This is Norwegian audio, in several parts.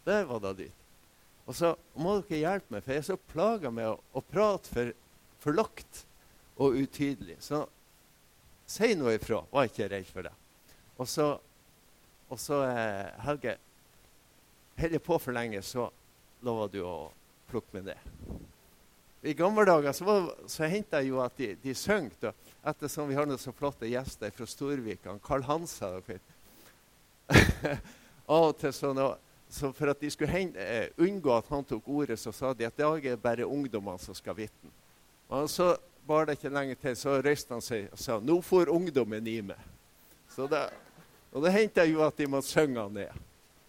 der var det dit. Og så må dere hjelpe meg, for jeg er så plaget med å prate for lagt og utydelig. Så si noe ifra, var ikke redd for det. Og så Helge, heller på for lenge, så lover du å plukke med det. I gamle dager så hentet jeg jo at de søngte, ettersom vi har noen så flotte gjester fra Storvikan, Karl Hansa og kvitt. Av og til sånn, så for at de skulle unngå at han tok ordet, så sa de at det er bare ungdommene som skal vitne. Og så var det ikke lenge til, så røste han seg og sa, nå får ungdommen i meg. Og det hentet jeg jo at de måtte synge han ned.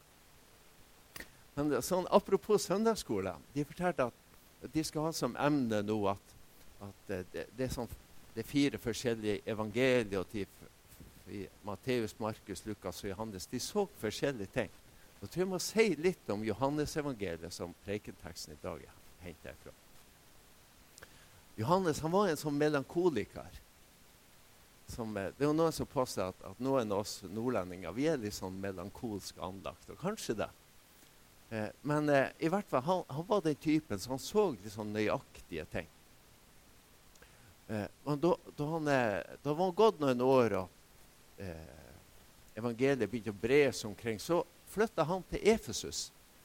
Men sånn, apropos søndagsskole, de fortalte at de skal ha som emne nå at det er sånn, det er 4 forskjellige evangelier i Matteus, Markus, Lukas og Johannes. De så forskjellige ting. Og tror jeg må si litt om Johannes evangeliet som prekenteksten i dag hentet jeg fra. Johannes, han var en sånn melankoliker. Det er jo noen som påstår at noen av oss nordlendinger, vi er litt sånn melankolsk anlagt, og kanskje det. Men i hvert fall, han var den typen, så han så litt sånn nøyaktige ting. Men da var han gått noen år, og evangeliet begynte å bre seg omkring, så flyttet han til Efesus,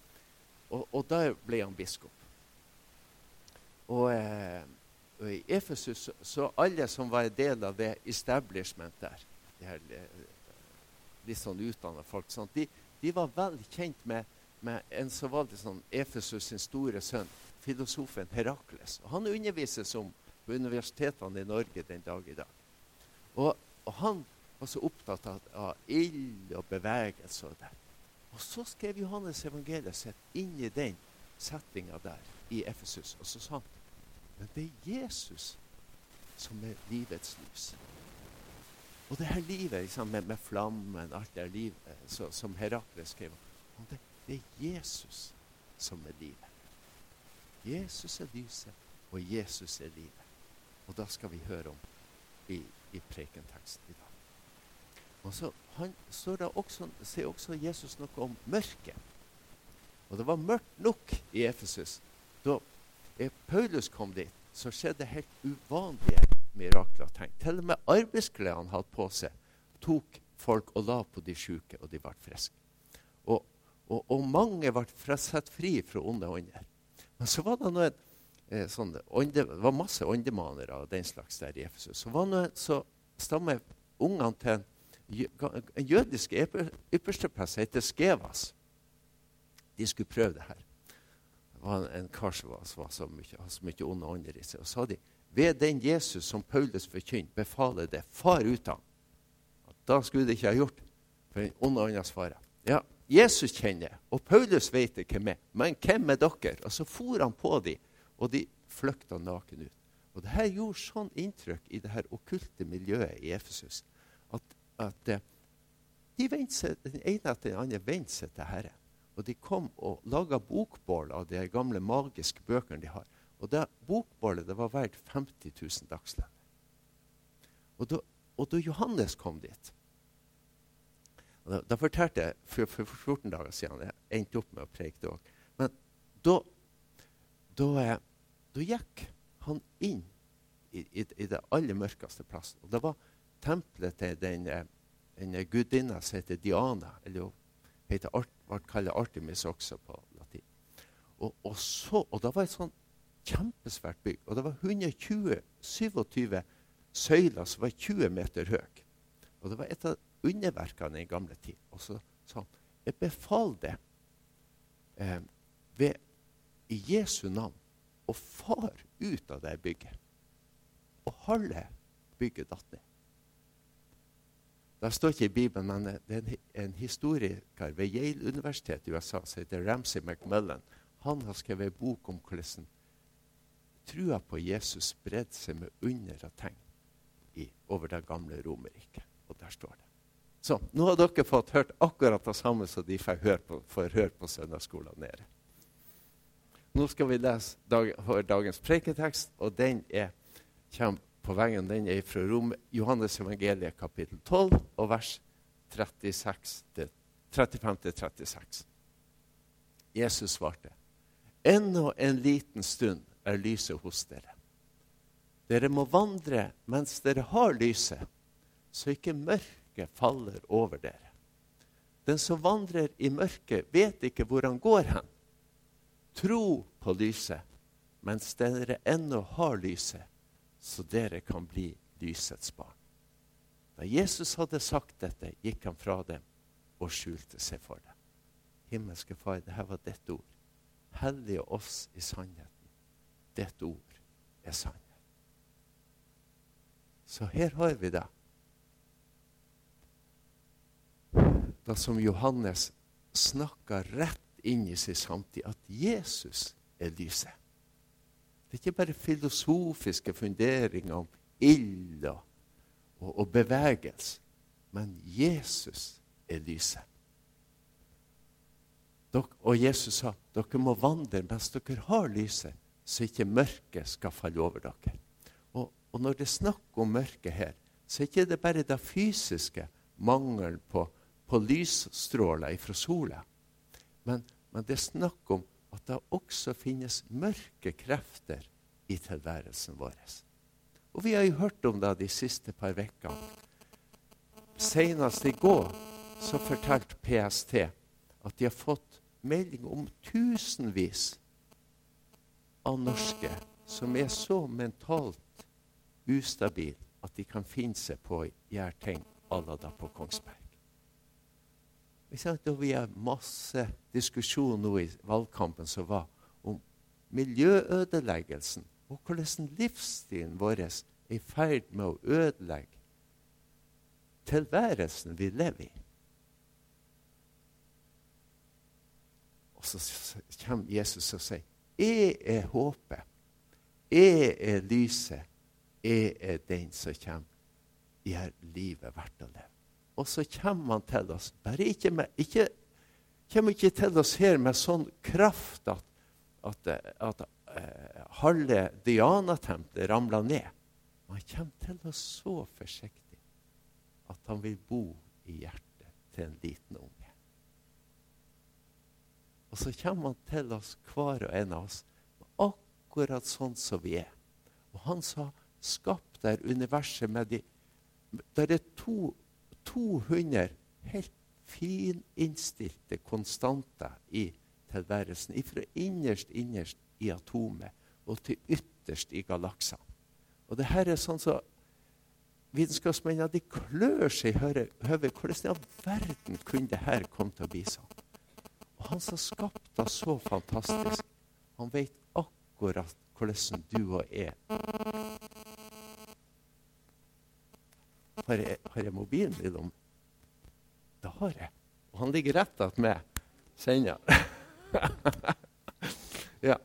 og der ble han biskop. Og i Efesus, så alle som var en del av det establishment der, de her litt sånn utdannede folk, sånn, de var veldig kjent med en som var det sånn Efesus sin store sønn, filosofen Herakles. Og han undervises om på universitetene i Norge den dag i dag. Og han var så opptatt av ild og bevegelse og det. Og så skrev Johannes evangeliet sett inn i den settingen der i Efesus. Og så sa han, men det er Jesus som er livets lys. Og det her livet liksom, med flammen, alt det livet som Herakles skrev om, det er Jesus som er livet. Jesus er lyset, og Jesus er livet. Og da skal vi høre om i prekenteksten i dag. Og så sier også Jesus noe om mørket. Og det var mørkt nok i Efesus. Da Paulus kom dit, så skjedde helt uvanlige mirakler. Til og med arbeidsklær han hadde på seg, tok folk og la på de syke, og de ble friske. Og mange ble sett fri fra onde ånder. Men så var det noen det var masse åndemanere av den slags der i Efesus. Så var noen så stammer ungene til en jødisk yppersteprest heter Skevas. De skulle prøve det her. Det var en kar som var så mye onde ånder i seg. Og sa de, ved den Jesus som Paulus forkynte, befaler det, far ut av. Da skulle de ikke ha gjort. For en onde ånder svarer, ja, Jesus kjenner, og Paulus vet ikke hvem er, men hvem er dere? Og så for han på dem, og de flykta naken ut. Og det her gjorde sånn inntrykk i det her okkulte miljøet i Efesus, at de vendte seg, den ene etter den andre vendte seg til Herren. Og de kom og laget bokbål av de gamle magiske bøkene de har. Og det bokbålet, det var verdt 50 000 dagslønn. Og da Johannes kom dit, da fortalte jeg for 14 dager siden, jeg endte opp med å preke det også. Men da gikk han inn i det aller mørkeste plassen. Og det var tempelet til den gudinna som heter Diana, eller ble kallet Artemis også på latin. Og det var et sånn kjempesvært bygg, og det var 127 søyler som var 20 meter høy. Og det var et av underverkene i gamle tid. Og så sa han, jeg befal det i Jesu navn å far ut av det bygget. Og halve bygget datt ned. Det står ikke i Bibelen, men det er en historiker ved Yale Universitet i USA, som heter Ramsey McMullen. Han har skrevet en bok om hvordan trua på Jesus spredde seg med under og tegn over det gamle Romerriket. Og der står det. Så, nå har dere fått hørt akkurat det samme som de får høre på søndagsskolen nede. Nå skal vi lese dagens preketekst, og den kommer på veien. Den er fra Johannes evangeliet kapittel 12, og vers 35-36. Jesus svarte, ennå en liten stund er lyset hos dere. Dere må vandre mens dere har lyset, så ikke mørket faller over dere. Den som vandrer i mørket vet ikke hvor han går hen. Tro på lyset, mens dere ennå har lyset, så dere kan bli lysets barn. Da Jesus hadde sagt dette, gikk han fra dem og skjulte seg for dem. Himmelske Far, det her var ditt ord. Hellige oss i sannheten. Ditt ord er sannhet. Så her har vi det. Da som Johannes snakker rett inn i sin samtid, at Jesus er lyset. Det er ikke bare filosofiske funderinger om ild og bevegelse, men Jesus er lyset. Og Jesus sa, dere må vandre mens dere har lyset, så ikke mørket skal falle over dere. Og når det snakker om mørket her, så er ikke det bare det fysiske mangel på lysstråler fra sola. Men det snakker om at det også finnes mørke krefter i tilværelsen vår. Og vi har jo hørt om det de siste par vekkene. Senest i går så fortalte PST at de har fått melding om tusenvis av norske som er så mentalt ustabil at de kan finne seg på å gjøre ting alle da på Kongsberg. Vi har masse diskusjon nå i valgkampen som var om miljøødeleggelsen og hvordan livsstilen vår er i ferd med å ødelegge tilværelsen vi lever i. Og så kommer Jesus og sier, jeg er håpet, jeg er lyset, jeg er den som kommer gjør livet verdt å leve. Og så kommer han til oss, bare kommer ikke til oss her med sånn kraft at halve Diana-tempelet ramler ned. Han kommer til oss så forsiktig at han vil bo i hjertet til en liten unge. Og så kommer han til oss, hver og en av oss, akkurat sånn som vi er. Og han sa, skapt der universet med der er 200 helt fininnstilte konstanter i tilværelsen, fra innerst i atomet og til ytterst i galaksen. Og det her er sånn så vitenskapsmennene, de klør seg i høvet, hvordan i all verden kunne det her komme til å bli sånn. Og han som skapte så fantastisk, han vet akkurat hvordan du og jeg. Har jeg mobilen i dem? Det har jeg. Og han ligger rett at meg. Kjenner ja.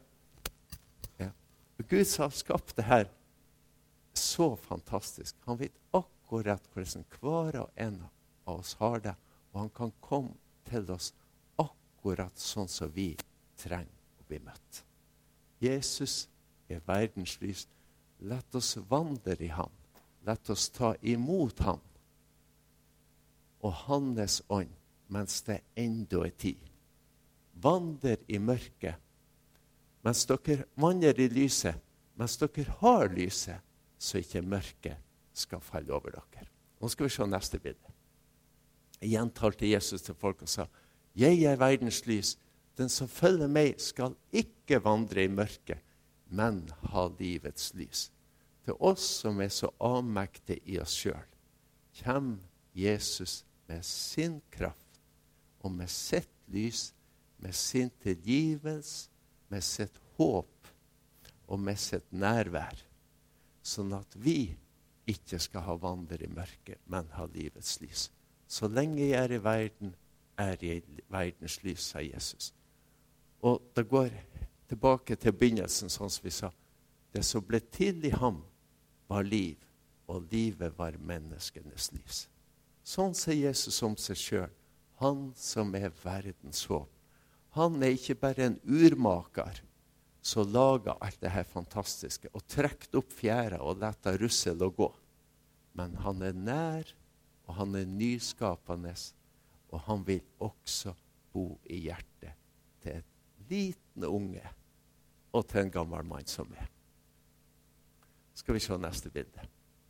Gud har skapt det her så fantastisk. Han vet akkurat hvordan hver og en av oss har det. Og han kan komme til oss akkurat sånn som vi trenger å bli møtt. Jesus er verdens lys. Lett oss vandre i ham. Lett oss ta imot ham og hans ånd mens det enda er tid. Vandre i mørket mens dere vandrer i lyset, mens dere har lyset, så ikke mørket skal falle over dere. Nå skal vi se neste bilde. Igjen talte Jesus til folk og sa, jeg er verdens lys. Den som følger meg skal ikke vandre i mørket, men ha livets lys. Til oss som er så avmektige i oss selv, kommer Jesus med sin kraft og med sitt lys, med sin tilgivelse, med sitt håp og med sitt nærvær, sånn at vi ikke skal ha vandre i mørket, men ha livets lys. Så lenge jeg er i verden, er jeg i verdens lys, sa Jesus. Og det går tilbake til begynnelsen, sånn som vi sa. Det som ble til i ham var liv, og livet var menneskenes lys. Sånn sier Jesus om seg selv. Han som er verdens håp. Han er ikke bare en urmaker som lager alt det her fantastiske og trekker opp fjæra og letter russel å gå. Men han er nær, og han er nyskapende, og han vil også bo i hjertet til et liten unge og til en gammel mann som meg. Skal vi se neste bilde.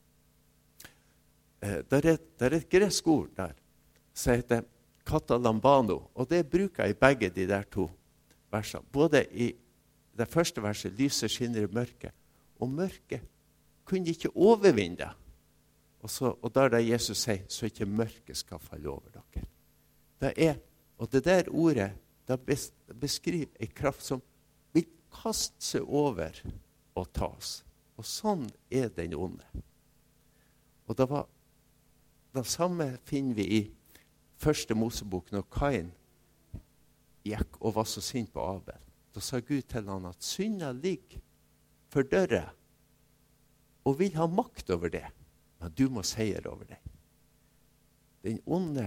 Der er et gresk ord der, som heter katalambano, og det bruker jeg i begge de der to versene. Både i det første verset, lyset skinner i mørket, og mørket kunne ikke overvinne det. Og der Jesus sier, så ikke mørket skal falle over dere. Og det der ordet, det beskriver en kraft som vil kaste seg over og ta oss. Og sånn er den onde. Og det samme finner vi i første Mosebok, når Kain gikk og var så sint på Abel. Da sa Gud til han at synda ligger for døra, og vil ha makt over det. Men du må seier over det. Den onde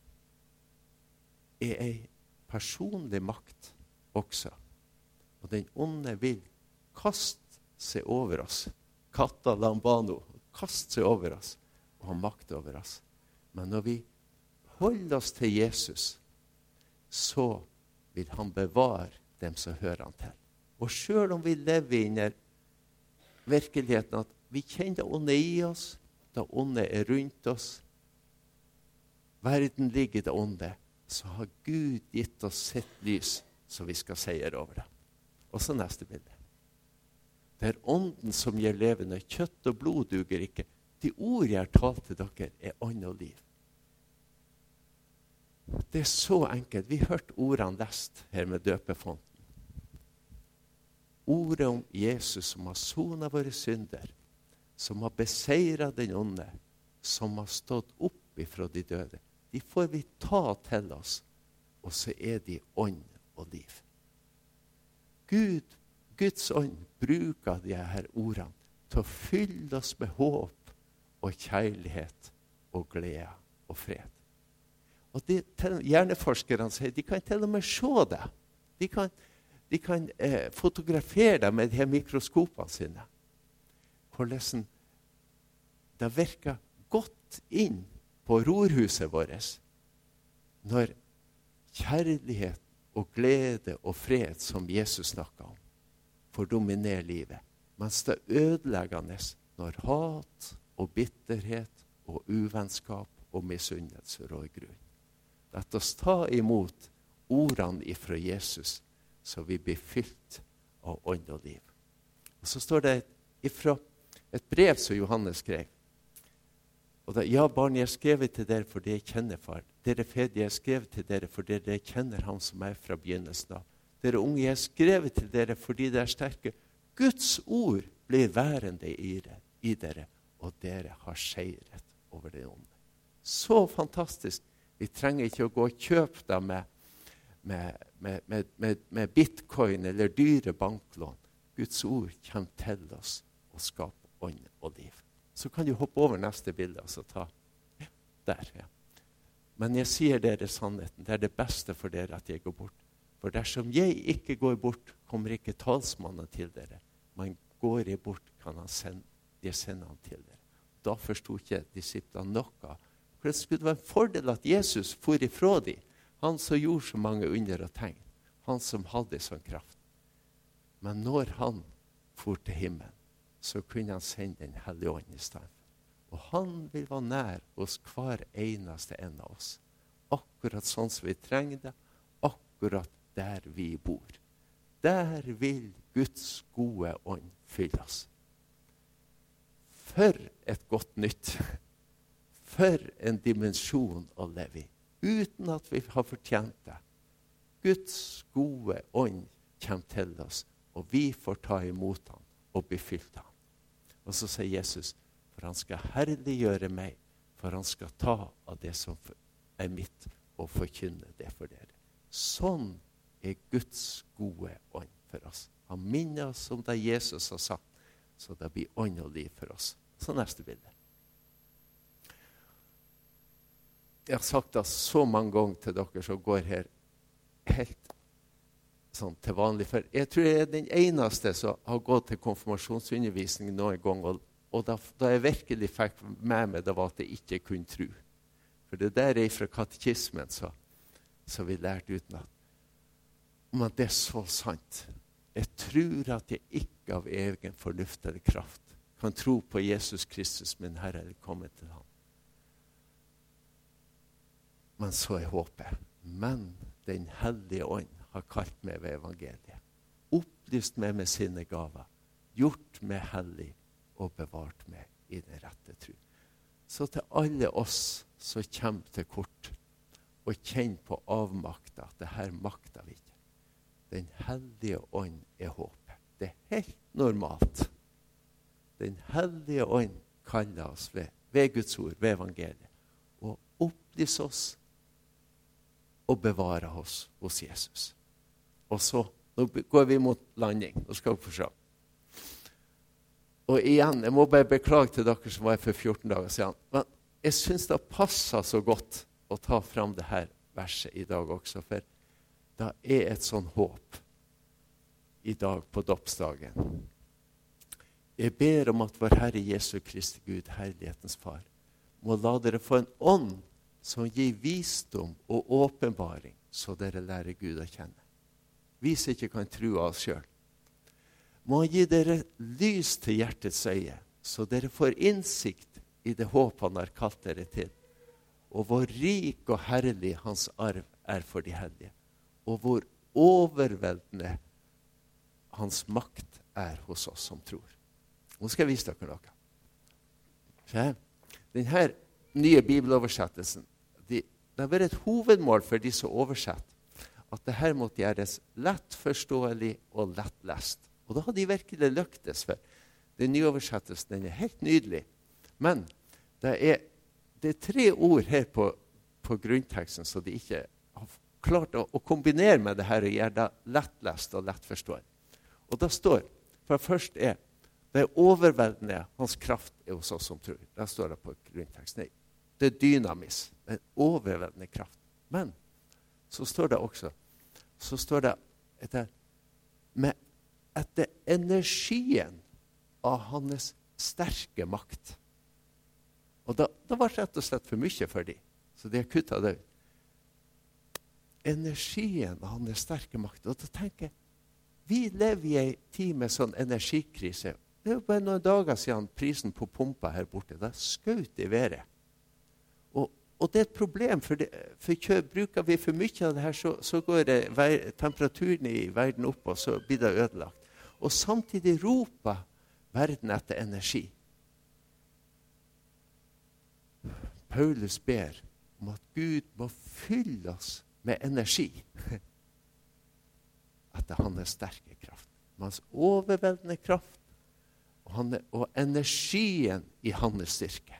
er en personlig makt også. Og den onde vil kaste seg over oss. Kata lambano. Kaste seg over oss og ha makt over oss. Men når vi holder oss til Jesus, så vil han bevare dem som hører han til. Og selv om vi lever i virkeligheten at vi kjenner det onde i oss, det onde er rundt oss, verden ligger i det onde, så har Gud gitt oss sitt lys, så vi skal seier over det. Og så neste bilde. Det er ånden som gir levende. Kjøtt og blod duger ikke. De ord jeg har talt til dere er ånd og liv. Det er så enkelt. Vi hørte ordene lest her med døpefonten. Ordet om Jesus som har sonet våre synder, som har beseiret den onde, som har stått opp ifra de døde. De får vi ta til oss, og så er de ånd og liv. Guds ånd bruker de her ordene til å fylle oss med håp og kjærlighet og glede og fred. Og hjerneforskerne sier, de kan til og med se det. De kan fotografere det med de her mikroskopene sine. Hvordan det virker godt inn på rorhuset vårt når kjærlighet og glede og fred som Jesus snakker om får dominere livet. Mens det er ødeleggende når hat og bitterhet og uvennskap og misunnelse rår grunn. La oss ta imot ordene ifra Jesus, så vi blir fylt av ånd og liv. Og så står det ifra et brev som Johannes skrev. Og det, ja, barn, jeg har skrevet til dere fordi jeg kjenner far. Dere fedre, jeg har skrevet til dere fordi dere kjenner ham som er fra begynnelsen av. Dere unge, jeg har skrevet til dere fordi dere er sterke. Guds ord blir værende i dere, og dere har seiret over det onde. Så fantastisk. Vi trenger ikke å gå og kjøpe det med bitcoin eller dyre banklån. Guds ord kommer til oss og skaper ånd og liv. Så kan du hoppe over neste bilde og så ta der. Ja. Men jeg sier dere sannheten. Det er det beste for dere at jeg går bort. For dersom jeg ikke går bort, kommer ikke talsmannen til dere. Men går jeg bort, kan jeg sende han til dere. Da forstod ikke disiplene noe. For det skulle være en fordel at Jesus for ifra dem. Han som gjorde så mange under og tegn. Han som hadde sånn kraft. Men når han for til himmelen, så kunne han sende den hellige ånd i stedet. Og han vil være nær hos hver eneste en av oss. Akkurat sånn som vi trenger det. Akkurat der vi bor. Der vil Guds gode ånd fylle oss. For et godt nytt. For en dimensjon å leve i. Uten at vi har fortjent det. Guds gode ånd kommer til oss, og vi får ta imot han og bli fylt han. Og så sier Jesus, for han skal herliggjøre meg, for han skal ta av det som er mitt, og forkynne det for dere. Sånn er Guds gode ånd for oss. Han minner oss om det Jesus har sagt, så det blir ånd og liv for oss. Så neste bilde. Jeg har sagt det så mange ganger til dere som går her helt sånn til vanlig. For jeg tror jeg er den eneste som har gått til konfirmasjonsundervisning noen gang, og da jeg virkelig fikk med meg, det var at jeg ikke kunne tro. For det der er fra katekismen, så vi lærte utenat. Men det er så sant. Jeg tror at jeg ikke av egen fornuft eller kraft kan tro på Jesus Kristus, min Herre, eller komme til ham. Men så er håpet. Men den hellige ånd har kalt meg ved evangeliet. Opplyst meg med sine gaver. Gjort meg hellig og bevart meg i den rette tro. Så til alle oss som kommer til kort og kjenner på avmakta, at det her makta vi ikke. Den hellige ånd er håpet. Det er helt normalt. Den hellige ånd kaller oss ved Guds ord, ved evangeliet, og opplyser oss og bevarer oss hos Jesus. Og så, nå går vi mot landing. Nå skal vi få se. Og igjen, jeg må bare beklage til dere som var her for 14 dager siden. Men jeg synes det passer så godt å ta fram det her verset i dag også, for det er et sånn håp i dag på dåpsdagen. Jeg ber om at vår Herre Jesu Kristi Gud, herlighetens far, må la dere få en ånd som gir visdom og åpenbaring, så dere lærer Gud å kjenne. Vi som ikke kan tro av oss selv. Må han gi dere lys til hjertets øye, så dere får innsikt i det håp han har kalt dere til. Og hvor rik og herlig hans arv er for de hellige, og hvor overveldende hans makt er hos oss som tror. Nå skal jeg vise dere noe. Se, denne nye bibeloversettelsen, det har vært et hovedmål for de som oversetter, at det her måtte gjøres lett forståelig og lett lest. Og da hadde de virkelig lyktes, for den nye oversettelsen, den er helt nydelig. Men det er 3 ord her på grunnteksten, så de ikke har klart å kombinere med det her og gjøre det lett lest og lett forståelig. Og da står, for først det er overveldende, hans kraft er hos oss som tror. Da står det på grunnteksten. Det er dynamis, det er overveldende kraft. Men så står det også, med etter energien av hans sterke makt. Og da var det rett og slett for mye for dem, så de har kuttet det ut. Energien av hans sterke makt. Og da tenker jeg, vi lever i en tid med sånn energikrise. Det er jo bare noen dager siden prisen på pumpa her borte. Det skjøt i været. Og det er et problem, for bruker vi for mye av det her, så går temperaturen i verden opp, og så blir det ødelagt. Og samtidig roper verden etter energi. Paulus ber om at Gud må fylle oss med energi. Etter hans sterke kraft. Hans overveldende kraft, og energien i hans styrke.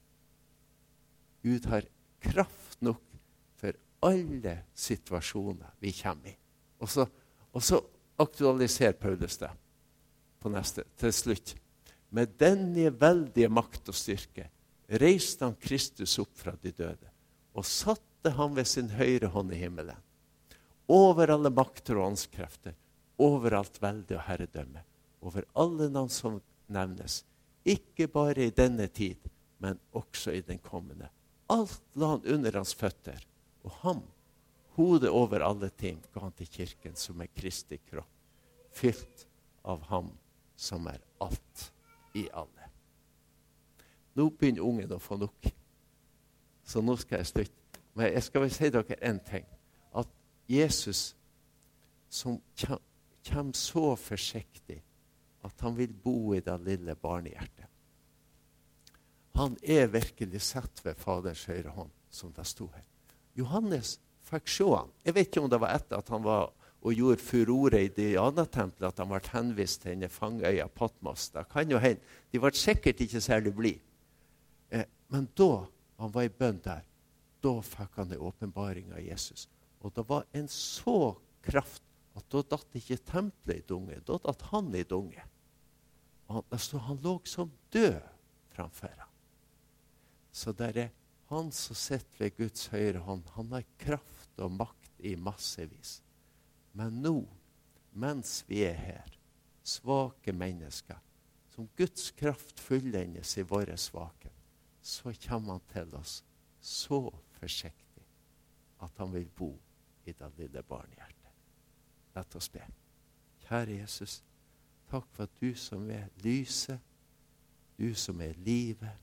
Gud har kraft nok for alle situasjoner vi kommer i. Og så aktualiserer Paulus det på til slutt. Med denne veldige makt og styrke reiste han Kristus opp fra de døde og satte han ved sin høyre hånd i himmelen. Over alle makter og åndskrefter, over alt velde og herredømme, over alle navn som nevnes, ikke bare i denne tid, men også i den kommende. Alt la han under hans føtter, og ham, hodet over alle ting, ga han til kirken som er Kristi kropp, fylt av ham som er alt i alle. Nå begynner ungen å få nok, så nå skal jeg slutte. Men jeg skal vel si dere en ting, at Jesus, som kommer så forsiktig, at han vil bo i det lille barnehjertet. Han er virkelig sett ved Faderens høyre hånd, som det stod her. Johannes fikk se han. Jeg vet ikke om det var etter at han var og gjorde furore i Diana-tempelet, at han ble henvist til denne fangøya Patmos. Det kan jo hende. De var sikkert ikke særlig blid. Men da han var i bønn der, da fikk han en åpenbaring av Jesus. Og det var en så kraft at da datt ikke tempelet i dunge, da datt han i dunge. Han lå som død framfor ham. Så der er han som sitter ved Guds høyre hånd. Han har kraft og makt i massevis. Men nå, mens vi er her, svake mennesker, som Guds kraft fullendes i våre svake, så kommer han til oss så forsiktig at han vil bo i det lille barnehjertet. La oss be. Kjære Jesus, takk for at du som er lyset, du som er livet,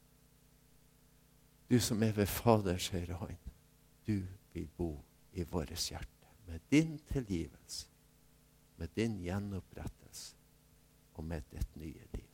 du som er ved Faders høyre hånd, du vil bo i våres hjerte med din tilgivelse, med din gjenopprettelse og med ditt nye liv.